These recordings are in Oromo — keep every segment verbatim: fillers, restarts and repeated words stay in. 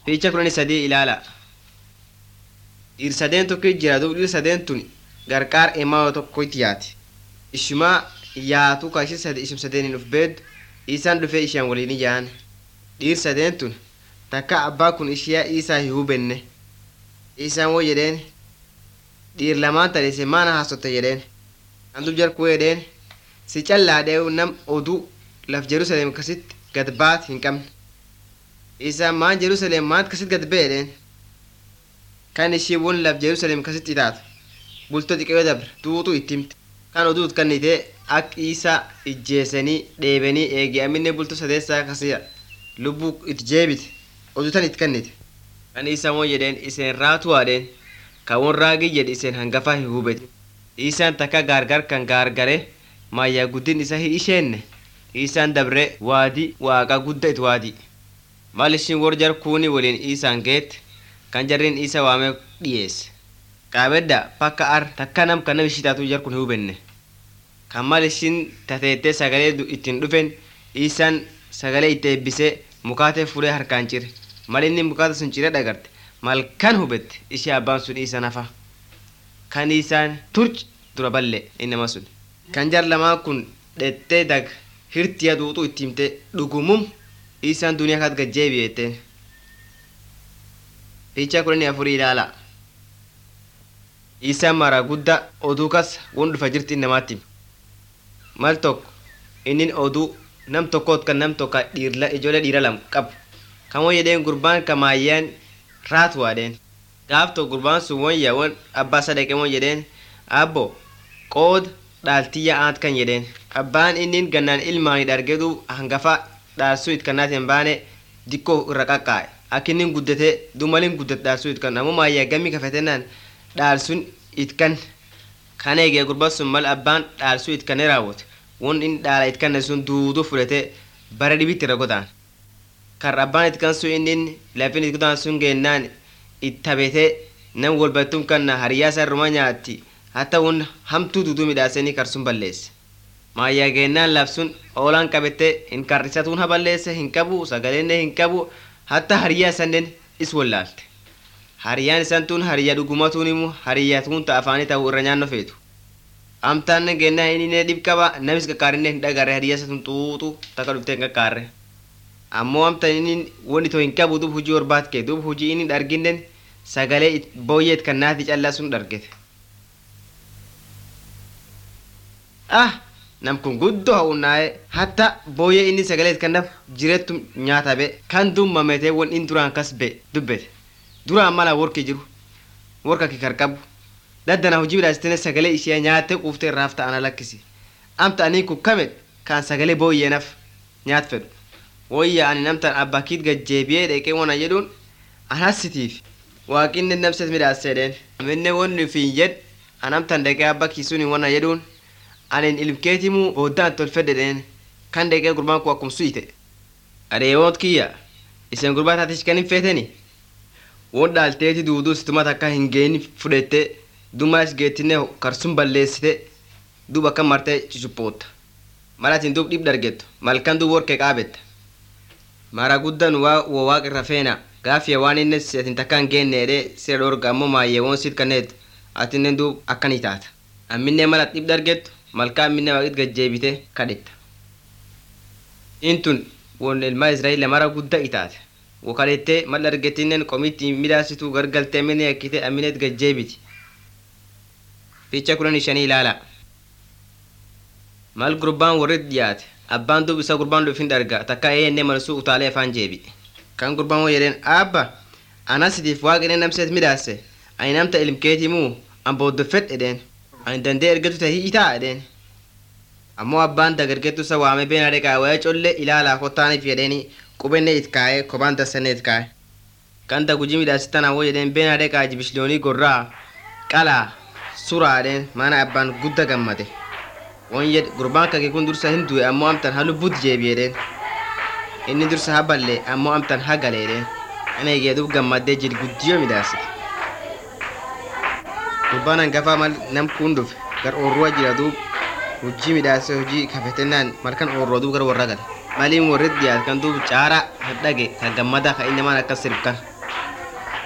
Fiicha kudhanii sadii ilaala. Dhiir sadeen tokko jira duuba dhiir sadeen tun gargaar emaa tokko itti yaati. Ishumaa yaatu ka ishee sadii ishum sadeeniin of beeddu isaan dhufee isheen waliin ijaan. Dhiir sadeen tun takka abbaa kun ishee isaa hin hubenne. Isaan woo jedheen dhiir lamaan tadhise maana haasotte jedheen. Antu jarkuu jedheen si callaadhee nam oduu laf Jerusalem kasitti gad baat hin qabne. Isaan maan Jerusalem maant kasitti gad ba'e jedheen. Kan ishii won laf Jerusalem kasitti taatu bultoo xiqqoo dabre duutu itti himte. Kan oduut kannitee akka isaa ijjeessanii dheebanii eegee amminne bultoo sadeessaa kasii lubbuu itti jeebite oduutan itti kannite. Kan isaan won jedheen iseen raatu waadheen kan won raagii jedhe iseen hangafaa hin hubete. Isaan takka gaargar kan gaargare maayyaa guddin isa hin isheenne. Isaan dabre waadii waaqa gudda it waadii. Maal ishiin wor jar kuuni waliin isaan geette kan jarriin isa waamee dhiyeesse. Qaabedda pakka ar takka nam kan nam ishii taatu jar kun hin hubenne. Kan maal ishiin tateettee sagalee ittiin dhufen isaan sagalee itti eebbisee mukaatee fuudhee harkaan cire. Mal inni mukaata sun ciree dhagarte mal kan hubette ishee abbaan sun isa nafa. Kan isaan turc dura balle innama sun. Kan jar lamaa kun dhettee dag hirtiya duutu itti himte dhugumum isaan duniyaa kaat gajjeebi jetteen. Fiicha kudhanii afurii ilaala. Isaan mara guddaa oduu kas won dhufa jirti namaatti hima. Mal tokko innin oduu nam tokkoot kan nam tokko dhiirla ijoollee dhiira lam qabu. Kan won jedheen gurbaan kamaayyaan raatu waadheen. Gaaf tokko gurbaan sun won yaa won abbaa sadaqee won jedheen abbo qooda dhaaltiyya aant kan jedheen. Abbaan innin gannaan ilmaanii dhargeetu hangafaa dhaalsuu it kannaati hin baane dikkoo irra qaqqaa'e. Akka inni guddatee dumalin guddate dhaalsuu it kan ammoo maayyaa gammii kafetennaan dhaalsuun it kan kan eegee gurbaan sun mal abbaan dhaalsuu it kanne raawwate won inni dhaala it kanne sun duuduu fudhatee bara dhibitti irra godaan. Kan abbaan it kan sun inni lafin it godaan sun geennaan it tabetee nam walbattuun kanna hariyyaa isaa ruma nyaatti hatta won hamtuu duuduu midhaasanii karsuun balleesse. Maayyaa geennaan labsuun oolaan qabettee hin karrisatuun ha balleesse hin qabu sagaleenne hin qabu hatta hariyyaa sanneen is wallaalte. Hariyyaan isaan tun hariyyaa dhugumatuun immoo hariyyaa tun ta'a afaanii ta'uu irra nyaanno feetu. Amtaan geennaa inni dhib qaba namis qaqqaarinne hin dhagarre hariyyaa isa tun xuuxu takka dhuftee hin qaqqaarre. Ammoo amtaan inni won itoo hin qabu duub hujii orbaat kee duub hujii inni dharginnen sagalee booyyeet kan naati callaa sun dhargete. Ah! Nam kun guddoo ha'unnaa'e hatta booyyee inni sagalee kanaaf jireettu nyaata be kan dummametee won in duraan kas be dubbete duraan mala worki jiru worka kikar qabu daddana hojii midhaasitene sagalee ishee nyaattee quuftee irraaf ta'ana lakkisi amta anii kun kamet kan sagalee booyyeenaaf nyaat fedhu wayya ani namtan abbaa kiit gajjeebiyee dheqee wona jedhuun anasitiif waaqinne namset midhaaseedheen aminne wonni fiin jed anamtan dheqee abbaa kiisuun wona jedhuun anin ilmkeetimu boodaan tolfedhedheen kan dheqee gurbaan kun akkum suyite. Adeewoot kiyya iseen gurbaa taatish kan hin feeteni won dhaalteeti duuduu situma takka hin geeni fudhette dumaas geettinne karsun balleessite duub akka martee cucuphoota. Malatiin duub dhib dargettu malkan duub workee qaabetta. Mara guddan waa waaq irra feena gaafiya waan inni seetin takka hin geennedhee sira dhorga ammoo maayyee won sit kanneetu atinnen duub akkanii taata. Amminne malat dhib dargettu malkaa minne waaqit gajjeebite kadhetta. Intun won ilmaa Israa'el mara guddaa itaate. Wakalettee mal argetinnen qomitti midhaasitu gargaltee minne yakkite aminet gajjeebiti. Fiicha kudhanii shanii ilaala. Mal gurbaan warrit dhiyaate abbaan duub isa gurbaan dhufin dharga takka eeyenne malsuu utaalee afaan jeebi. Kan gurbaan woo jedheen abba anasitiif waaqinne namseet midhaase ani namta ilmkeetimuu an booddofed edheen. Ani dandee ergetu tahii itaa edheen. Ammoo abbaan dagargeetu isa waamee beenaa dheqaa waya collee ilaalaa kottaaniif jedheeni qubenne it kaa'ee kophaan tassannee it kaa'e. Kan dagujii midhaasitan awwoo jedheen beenaa dheqaa jibishloonii gorraa qalaa suraa edheen mana abbaan gudda gammade. Won jedhe gurbaan kake kun dursa hin du'e ammoo amtan ha lubbuut jeebi edheen. Inni dursa ha ballee ammoo amtan ha gale edheen. Ana eegeeduuf gammaddee jil guddiyoo midhaasite. Gurbaan hangafaa mal nam kun dhufe gar oorruwa jira duub hojii midhaasee hojii kafetennaan malkan oorroo duub gar warra gale. Maliin warrit dhiyaat kan duub caaraa dhage kan gammadaa kan inni maan akkas sirb kan.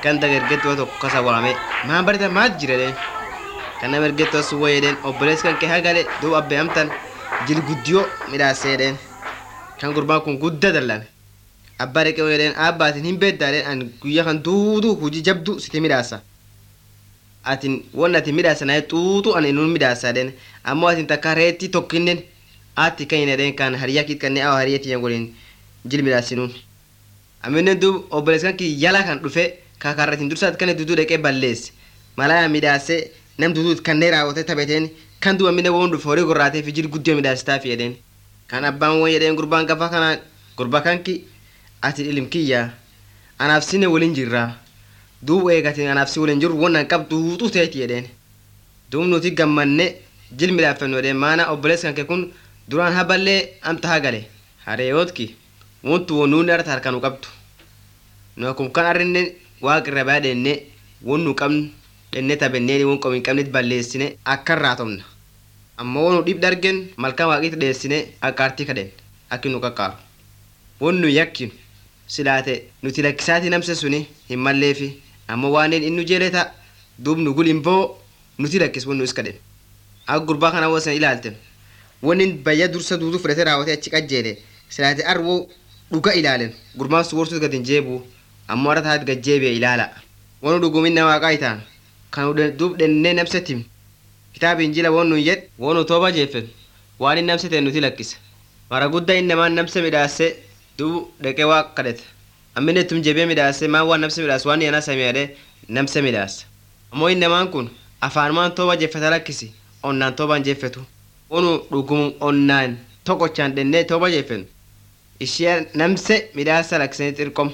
kan dagergetoo tokko kasa waame maan barata maat jireen kan nama ergetoo suwa yedeen obbolees kan kee hagale duub abbe amtan jil guddiyo midhaaseedeen kan gurbaan kun gudda dallame abbaa reqee yedeen abbaatiin hin beeddaadeen an guyyaa kan duudu hujii jabdu siti midhaasa atin won atin midhaasa nae xuuxu an inun midhaasaadeen ammoo atin takka reetti tokkinnen aatti kan hinedeen kan hariyakit kanne awa hariyati yangolin jil midhaasinuun aminen duub obbolees kan ki yala kan dhufe kakarratin dursaat kan dudu deqee balleesse malaya midhaase nam dudu kannee raawwate taphateen kan duba aminen won dhufe horii gorraatee fi jil guddiyo midhaasitaa fi yedeen kan abbaan won yedeen gurbaan gafa kana gurba kanki ati ilimkiyya anaaf sine waliin jirraa duub eegatin anaaf si waliin jiru won an qabdu huuxu teeti yedeen duub nuti gammanne jil midhaaffannu yedeen maana obbolees kan kee kun duraan haballee amta hagale hareeyootki wontu wonuun arta harkanu qabdu nu akum kan arrinne waaqi irra baadhenne won nu qabnu dhenne tabenneeni won qomin qabnit balleessine akka irraa tomna amma wonu dhib dargen malkan waaqiti dheessine akkaartii kadhen akki nu qaqqaaru won nu yakkinu silaate nuti lakkisaati namse suni hin malleefi amma waanin innu jeeleta duub nu gul imboo nuti lakkis won nu is kadhen ak gurbaa kana wosan ilaalten wonin bayya dursa duudu fudhate raawwate achi qajjeele silaate arwo dhuga ilaalen gurbaan su worsus gadin jeebu ammoo ara taat gajjeebee ilaala wonu dhuguminna waaqaa itaan kan duub dhennee nabsetim kitaaba injila won nun yed wonu tooba jeeffen waan in namsete nuti lakkisa mara gudda innamaan namse midhaase duub dheqee waaq kadhete ammine tum jebee midhaase maan waan namse midhaas waan yana samiyaadhe namse midhaas ammoo innamaan kun afaanumaan tooba jeeffeta lakkisi onnaan toobaan jeeffetu wonu dhugum onnaan tokkochaan dhennee tooba jeeffen ishee namse midhaasa lakkisanii xirqoma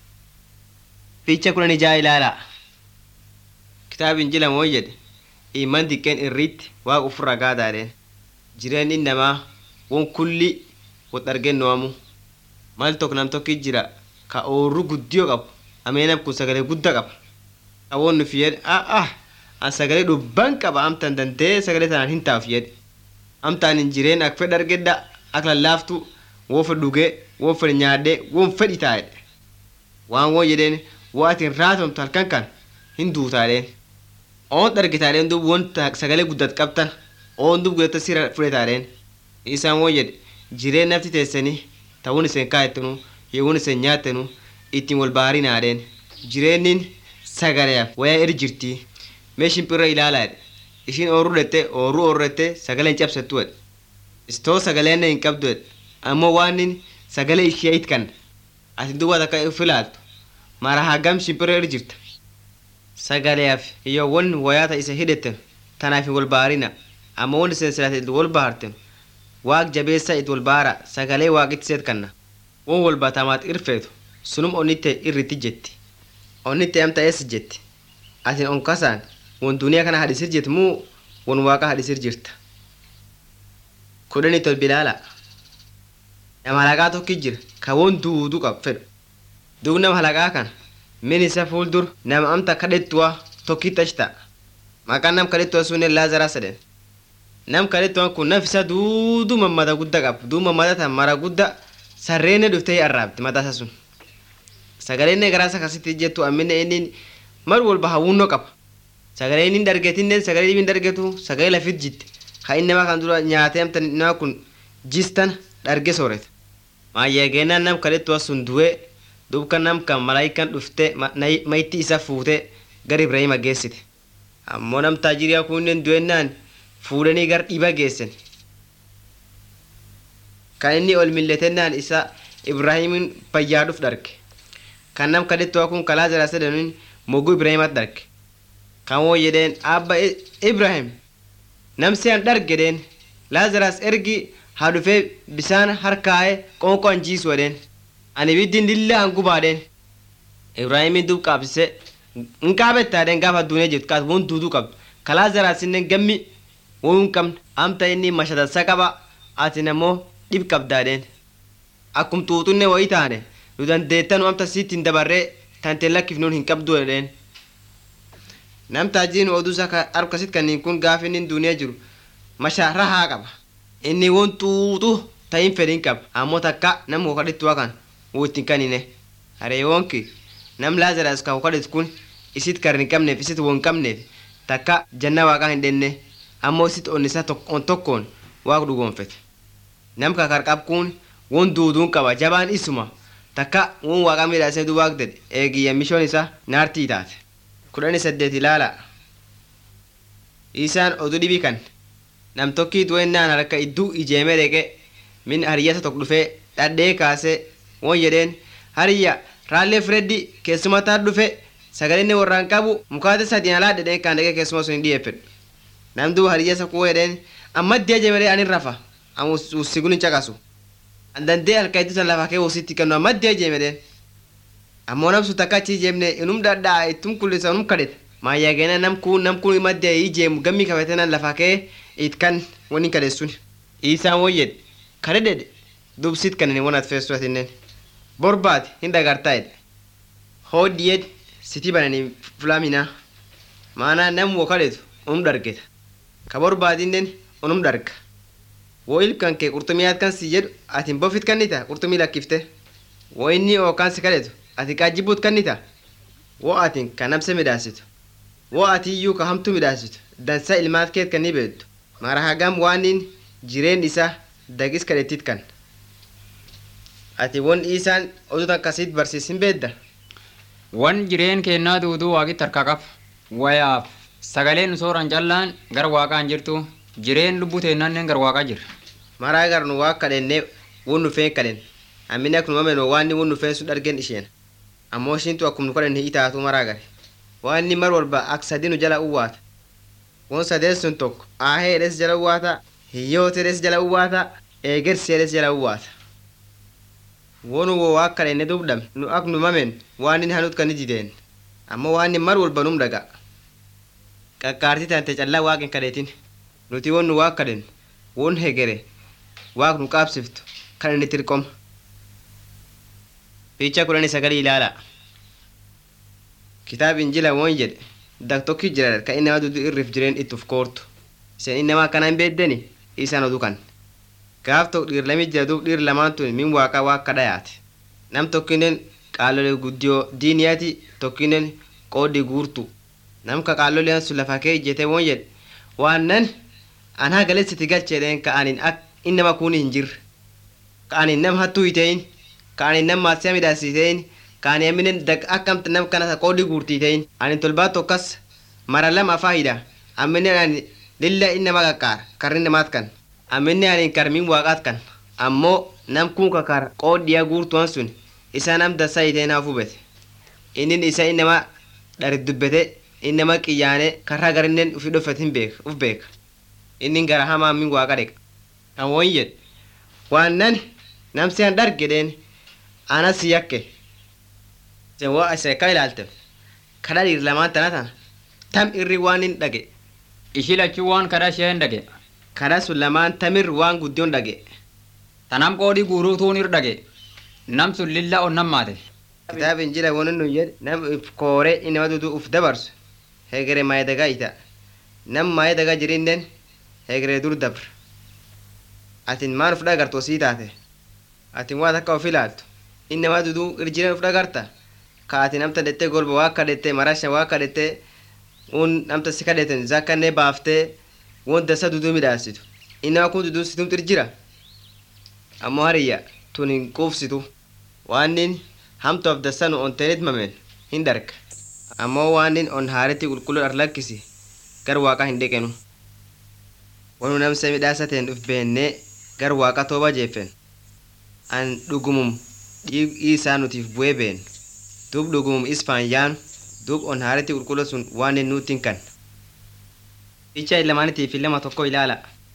fiicha kunan ijaa ilaala kitaabin injila moo jedhe iman diqqeen irriitti waaqa ufirra gaadaadheen jireen innamaa won kulli wot argennoamu mal tok nam tokki jira ka oorru guddiyo qabu ameenam kun sagalee gudda qaba ka won nufi yedhe ah ah an sagalee dhubban qaba amtan dantee sagalee tanaan hin taaf yedhe amtaan hin jireen ak fedh argedda ak lallaaftu won fedh dhugee won fedh nyaadhee won fedh itaa'edhe waan won jedheen waatin raatomtu halkan kan hin duutaadheen oon argitaadheen duub won sagalee guddat qabtan oon duub gudatta sira fudhetaadheen isaan won jedhe jireen nafti teessanii ta'uun isen kaayettenu yeewun isen nyaattenu ittiin wal baarinaadheen jireennin sagaleef wayaa eri jirtii mee shimpirra ilaalaadhe ishiin oorru dhette oorru oorrette sagaleen cabsattu edhe istoo sagaleenne hin qabdu edhe ammoo waanin sagalee ishee itkan ati duuba takka uf ilaaltu mara hagam shimpirra eri jirta sagaleef iyo won wayaata isa hidhetten tanaaf hin wal baarina amma won isen silaate it wal baarten waaq jabeessa it wal baara sagalee waaqit seet kanna won wal batamaat irfeetu sunum onnitte irritti jetti onnitte amta ees jetti atin on kasaan won duniyaa kana hadisir jett muu won waaqa hadisir jirta kudhani tol bilaala nama halagaa tokki jira ka won duudu qab fedhu duub nama halagaa kan min isa fuuldur nama amta kadhettuwa tokki tashta maqaan nam kadhettuwa sunnen laazaraa sedhen nam kadhettuwan kun naf isa duudu mammada gudda qab duub mammada tan mara gudda sarreenne dhuftee arraabdi mataasa sun sagaleenne garaasa kasitti jettu ammine inni mar walba hawunno qaba sagalee inni dargetinnen sagalee dhibin dargetu sagalee lafit jitte ha inni nama kan dura nyaatee amtan nama kun jistan darge sooreta maayyageenaan nam kadhettuwa sun du'ee duub kan nam kan malaayikan dhufte mayitti isa fuute gar ibrahima geessite ammoo nam taajiriyaa kunnen du'ennaan fuudhanii gar dhiba geessen kan inni ol milletennaan isa ibraahimin fayyaaduuf dharge kan nam kadhettuwa kun kalaa jara sedanin moguu ibraahimat dharge kan woo jedheen abba ibrahim namsi an dhargedheen laazaras ergi haa dhufee bisaan harkaa'e qoonqoo an jiisu edheen ani biddin lilla an gubaadheen ibraahimin duub qaabsise in qaabettaadheen gaafa adduunee jirtu kaas won duuduu qabdu kalaa zaraasinnen gammi won hin qabne amta inni mashatansa qaba atin ammoo dhib qabdaadheen akkum tuuxunne wayii taane nu dandeettanu amta sitti hin dabarree tante lakkifnuun hin qabdu edheen nam taajiin oduusa arkasitti kanniin kun gaafa inni duuniyaa jiru mashaa rahaa qaba inni won tuuxu ta'in fedhin qaba ammoo takka nam wakadhittuwa kan wittin kanine hareewonki nam Lazarus ka kadhet kun isit karni kamneef isit won kamneef takka janna waaqa hin denne ammoo isit onnisa on tokkoon waaq dhugoonfete nam ka karqab kun won duuduun qaba jabaan isuma takka won waaqa midhaasee du waaq dedhe eegiyya mishoon isa naartii taate kudhani saddeet ilaala isaan oduu dhibii kan nam tokkiit wennaan harka idduu ijeemee dheqe min hariyyata tokko dhufee dhadhee kaasee won jedheen hariyya raallee fireddi keessuma taa dhufe sagalinni warraan qabu mukaate sadiin alaa dhedhee kaan dhaqee keessuma sun hin dhiyeeffedhu namduu hariyyasa kuwa jedheen amma iddee jemelee anin rafa amma ussigun hin caqasu andandee halka idduu san lafa kee wositti kennu amma iddee jemeleen ammoo namsu takka achi jeemne inum dhadhaa ittum kullisa unum kadheta maayyageena nam kun nam kun imaddee ijeemu gammii kafatenan lafa kee it kan wani kadheessun isaan won jedhe kadhe dhedhe dubsit kanin won at feessu atinnen borbaati hin dhagartaa jedhe hoodiyed siti bananii fulaminaa maanaa nam wo kadhetu unum dhargeta ka borbaatinnen unum dharga wo ilkan kee qurxumiyaat kan si jedhu atin bofit kannita qurxumii lakkifte wo inni ookaan si kadhetu ati qaajjibuut kannita wo atin ka namse midhaasitu wo ati iyyuu ka hamtu midhaasitu dansa ilmaat keet kan ni beektu mara hagam waanin jireen isa dagis kadhetit kan ati won isaan oduutan akkasiit barsiisin beedda wan jireen kennaa duuduu waaqit harkaa qaba wayaaf sagaleen sooran callaan gara waaqaan jirtu jireen lubbuu teennaannen gara waaqaa jira maraa gar nu waaq kadhennee won nufeen kadhen ammini ak nu mameno waanni won nufeen sun dhargeen isheen ammoo ishiintu akkum nu kadhen hi'i taatu maraa gare waanni mar walba ak sadi nu jala uwaata won sadeen sun tokko aahee edhes jala uwaata hiyyoote edhes jala uwaata eegersi edhes jala uwaata wonu wo waaq kadhenne dubdham nu ak nu mamen waannin hanut kan ni dideen ammoo waanni mar walba num dhaga qaqqaartii tante callaa waaqin kadheetin nuti won nu waaq kadhen won hegere waaq nu qaabsiftu kan inni tirqoma fiicha kudhani sagalii ilaala kitaab injila won jedhe dak tokki jira ka inama dudu irrif jireen ittuf koortu isen inama akkana hin beeddeni isaan odu kan gaaf tok dhiir lami jira dub dhiir lamaan tun min waaqa waaqa dhayaate nam tokkinen qaalole guddiyoo diiniyaati tokkinen qoodhi guurtu nam ka qaaloleen sun lafa kee ijjete won jedhe waan nan an hagalessiti galcheedheen ka anin ak innama kuni hin jirre ka anin nam hattuu hiteeyin ka anin nam maasiya midhaasiteeyin ka ani amminen dag akkamta nam kana qoodhi guurtiiteeyin anin tolbaa tokkas mara lama afaa hidha amminen ani lilla innama qaqqaar karri namaat kan amminen anin kar min waaqaat kan ammoo nam kun kakar qoodhiya guurtuwan sun isa nam dassa hiteen haa fubete innin isa innama dharit dubbete innama qiyyaane karraa garinnen ufi dhofet hin beek uf beeka innin gara hamaa min waaqa dheqa kan won jedhe waan nan namsi an dhargedheen ana si yakke sen wo ise ka ilaaltem kadha dhiir lamaan tana tana tam irri waan hin dhage ishi lachuu waan kadha isheen dhage kadha sun lamaan tamir waan guddion dhage tanam qoodhi guuruutuun ir dhage nam sun lilla on nammaate kitaab injila wonin nu jedhe nam if koore inama dudu uf dabarsu hegere maye daga ita nam maye daga jirinnen hegere dur dabr atin maan uf dhagartu sii taate atin waa takka of ilaaltu innama dudu irjiren uf dhagarta ka ati namta dhette golba waa kadhette marasha waa kadhette un namta si kadheten zakkanne baaftee won dasa dudu midhaasitu innama kun dudu situmtu irjira ammoo hariyya tun hin quufsitu waannin hamtoof dasanu on teenit mamen hin dharga ammoo waannin on haaretti qulqulluu dhar lakkisi gar waaqa hin dheqenu wanu namse midhaasateen dhuf beennee gar waaqa tooba jeeffen an dhugumum dhiigii isaa nutiif bu'ee been duub dhugumum ispaan yaanu duub on haaretti qulqulluu sun waannin nuutin kan ficha ilamaanitiif lama tokko ilaala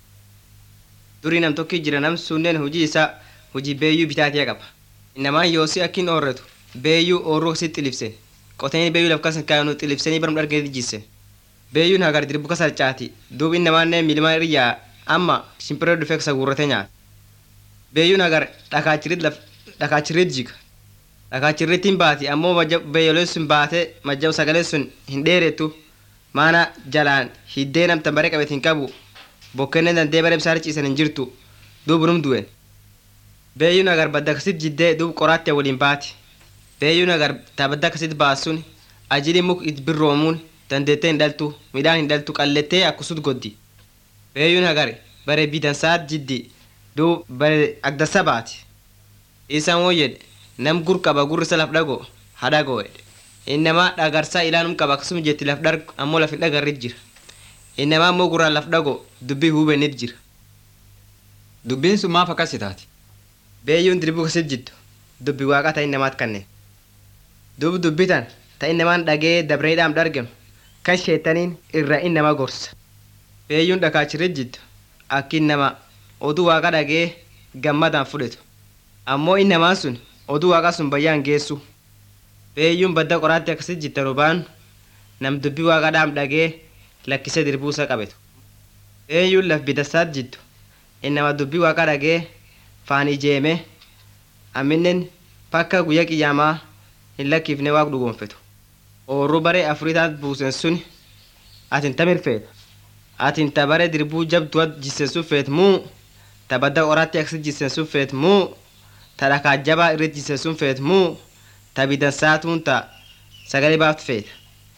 durii nam tokki jira nam sunneen hujii isaa hujii beeyyuu bitaatiya qaba innamaan yoosi akkin oorretu beeyyuu oorruu si xilibsen qotanii beeyyuu laf kasan kaayanu xilibsanii barum dharganii jisse beeyyuun hagar dirbu kasarcaati duub innamaanne milmaa iryaa amma shimpiree dhufee kasa guurrate nyaata beeyyuun hagar dhakaachirit laf dhakaachirit jika dhakaachirrittiin baati ammoo beeyyoleen sun baate majjab sagalee sun hin dheerettu maana jalaan hiddee namta bare qabet hin qabu bokkenne dandee bare bisaar ciisan hin jirtu duub num du'en beeyyuun agar badda kasit jiddee duub qoraatti waliin baati beeyuun agar taabadda akkasitti baasuun ajili muk it birroomuun dandeettee hin dhaltu midhaan hin dhaltu qallettee akkasut goddi beeyuun agar bare bidansaat jiddi duub bare agdassa baati isaan woo jedhe nam gur qaba gurrisa laf dhago hadhagoo jedhe innamaa dhagarsaa ilaanum qaba akkasuma jetti laf dhar ammoo laf hin dhagarrit jira innamaa ammoo gurraan laf dhago dubbii hubennit jira Dubbiin sun maaf akkas taati? beeyuun dirbuu kasit jiddu dubbi waaqa ta'in namaat kanneen duub dubbitan ta'in namaan dhagee dabreedhaam dharganu kan sheetaniin irra in nama gorsa beeyuun dhakaachirit jiddu akkin nama oduu waaqa dhagee gammadaan fudhetu ammoo in namaan sun oduu waaqa sun bayyaan geessu beeyuun badda qoraatti akkasit jitta rubaan nam dubbi waaqa dhaam dhagee lakkise dirbuusa qabetu beeyuun laf bidasaat jiddu innama dubbii waaqa dhagee faan ijeeme amminen pakka guyya qiyaamaa hin lakkiifne waaq dhugoonfetu oorru bare afriitaat buusen sun atin tamir feeta atin ta bare dirbuu jabduat jisen sun feet muu ta badda qoraatti aksit jisen sun feet muu ta dhakaa jabaa irrit jisen sun feet muu ta bidansaatuun ta sagalee baaftu feeta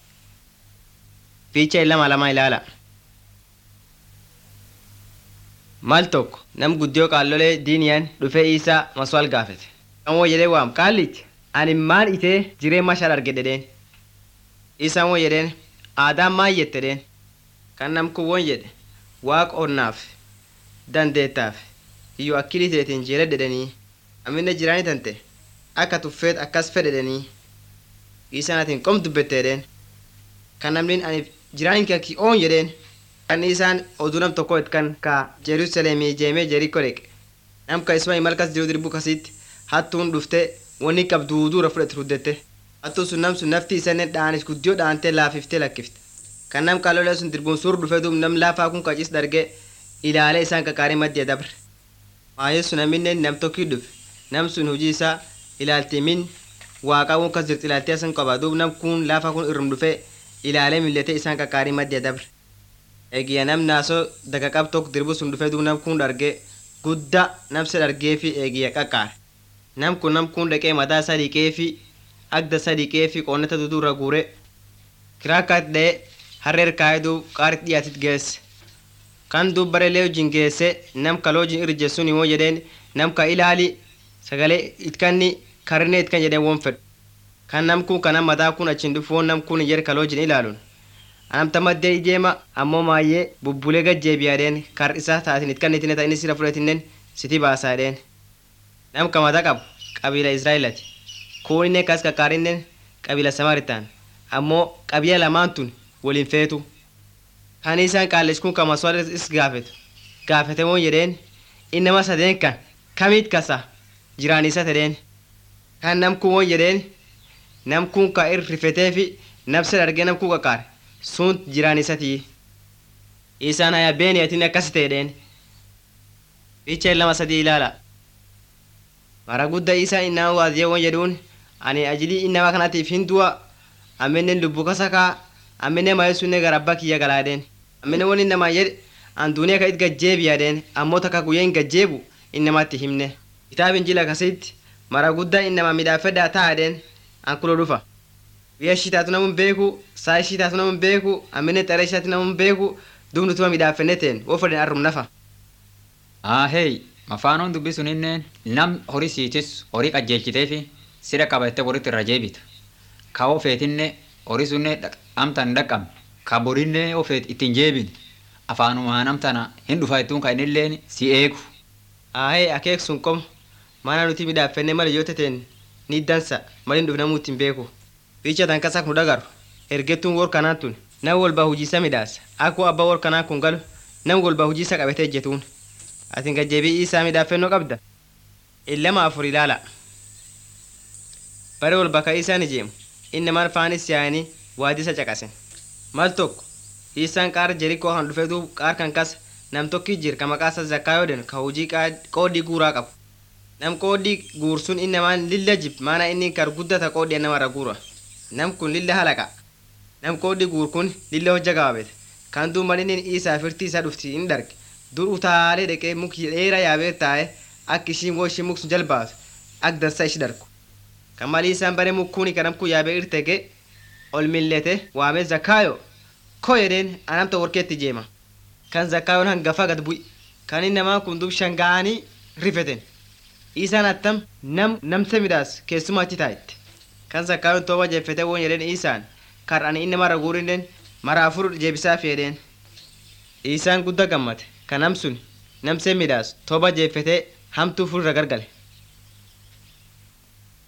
fiicha illama lama ilaala maal tokko nam guddiyoo qaallolee diiniyaan dhufee isaa maswaal gaafete kan woo jedhee waam qaallichi ani maan itee jireen mashaal arge dedheen isaan woo jedheen aadaan maan jette dheen kan nam kun woon jedhe waaq onnaaf dandeettaaf hiyyoo akkilii teetiin jeele dedhanii amminne jiraanii tante akka tuffeet akkas fedhedhanii isaan atiin qom dubbette dheen kan namnin ani jiraanii kakki oon jedheen kan isaan oduu nam tokko kan ka Jerusalemii jeemee Jerikoo dheqe nam ka isma imalkas jiru dirbu kasitti hattuun dhufte wanni qabdu duura fudhate ruddette hattuun sun nam sun nafti isaanii dhaanis guddiyoo dhaantee laafiftee lakkifte kan nam qaallolee sun dirbuun suur dhufe duub nam laafaa kun qacis dargee ilaalee isaan kakaarii maddee dabre maayee sun aminne nam tokkii dhufe nam sun hojii isaa ilaaltee min waaqaa kun kas jirti ilaaltee asan qaba duub nam kun laafaa kun irrum dhufe ilaalee milletee isaan kakaarii maddee dabre eegiya nam naasoo daga qab tokko dirbu sun dhufee duub nam kun dhargee guddaa namsa dhargee fi eegiya qaqqaare nam kun nam kun dhaqee mataa isaa dhiqee fi agda isaa dhiqee fi qoonnata duduurra guure kiraakkaat dha'ee harreer kaayee duub qaarit dhiyaatit geesse kan duub bare lee wajjin geesse nam ka loojin irje sun immoo jedheen nam ka ilaali sagalee itkanni karine itkan jedheen won fedhu kan nam kun kana mataa kun achin dhufu nam kun jedhe ka loojin ilaaluun anamta maddee ijeema ammoo maayyee bubbulee gajjeebiyaadheen kar isaa taatin itkannitine ta inni sira fudhatinnen siti baasaadheen nam ka mata qabu qabiila israa'elati kuuninne kas kakkaarinnen qabiila samaritaan ammoo qabiila lamaan tun waliin feetu kan isaan qaallesh kun kama swal is gaafetu gaafete moo jedheen innama sadeen kan kamiit kasa jiraan isa tedheen kan nam kun moo jedheen nam kun ka ir rifetee fi nabsa dargee nam kun kakkaare sun jiraan isatii isaan haya beeniyatiin akkas ta'edheen fiicha lama sadii ilaala mara gudda isaa innama waaziyee won jedhuun ani ajilii innama kanatiif hin du'a amminen lubbu kasakaa amminen maayee sunne gara abbaa kiyya galaadheen amminen won innamaa jedhe an duuniyaa ka it gajjeebiyaadheen ammoo takka guyyaa hin gajjeebu innamatti himne kitaabin jila kasitti mara gudda innama midhaafedhaa taa'adheen an kulo dhufa Wiya shitaatu namun beeku, saa shitaatu namun beeku, ammine xaree shitaatu namun beeku, duubni tuma midhaafenneteen woo fedhen arrum nafa. Haa hei, mafaanoon dubbi suninneen nam horii siitis horii qajeelchitee fi sida qabattee walitti irra jeebita. Ka ofeetinne horii sunne amtan dhaqqabne, ka borinne ofeet ittiin jeebin. Afaanumaan amtana hin dhufa ittuun ka innilleen si eegu. Haa hei akeek sun qomu, mana nuti midhaafenne mala yoo tateen ni dansa malin dhufnamuu ittiin beeku. Fiicha tan kasak nu dhagaru ergettuun wor kanaan tun nam walba hujiisa midhaasa akkoo abbaa wor kanaan kun galu nam walba hujiisa qabatee ejjetuun atin gajjeebii isaa midhaafennoo qabda illama afur ilaala bare walba ka isaan ijeemu innamaan faanis yaa'anii waadisa caqasen mal tokko isaan qaar jerikoo kan dhufee duub qaar kan kas nam tokki jir ka maqaasa zakkaayoodhen ka hujii qoodhii guuraa qabu nam qoodhii guursun innamaan lilla jib maana inni kar guddata qoodhii namarra guura nam kun lilla halaqa nam qoodhi guur kun lilla hojja gaabete kan duub malinin isaa firti isaa dhufti hin darge dur utaalee dhaqee muk dheeraa yaabee taa'e akka ishiin woo ishiin muk sun jalbaatu ak dansa ishi dargu kan malii isaan bare mukkuuni kanam kun yaabee irtege ol millete waamee zakaayo ko jedheen anamta warkeetti jeema kan zakaayoon hangafa gad bu'i kan inni namaa kun dub shangaanii rifeten isaan attam nam namse midhaas keessumaa achi taa'itte kan zakaayoon tooba jeeffete woon jedheen isaan kar ani inni mara guurinnen mara afur jeebisaa fedheen isaan gudda gammate kan namsun namse midhaas tooba jeeffete hamtuu furra gargale